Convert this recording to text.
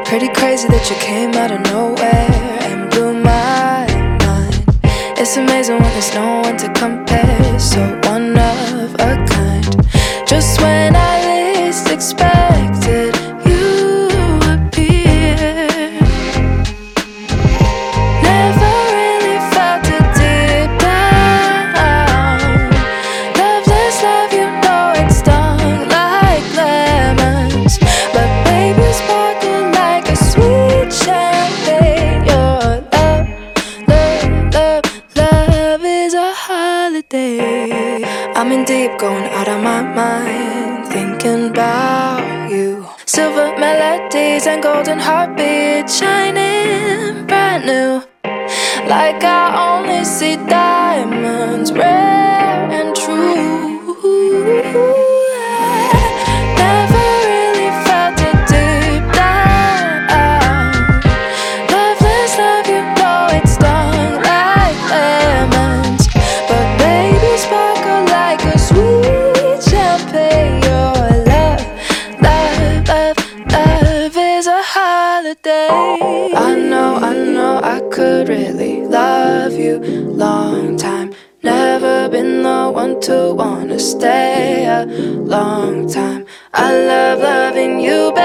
Pretty crazy that you came out of nowhere and blew my mind. It's amazing when there's no one to compare, so one of a kind. Just when I least expected, you appeared. Never really felt it deep down. Loveless love, you know it stung like lemons, but baby sparkled like a sweet champagne. Your love, love, love, love is a holiday. I'm in deep, going out of my mind, thinking about you. Silver melodies and golden heartbeats shining brand new, like I only see diamonds, rare and true. Never really felt it deep down. Loveless love, you know it stung like lemons, but baby sparkle like a sweet champagne. Your love, love, love, love is a holiday. I know I could really love you long time. Never been the one to wanna stay a long time. I love loving you,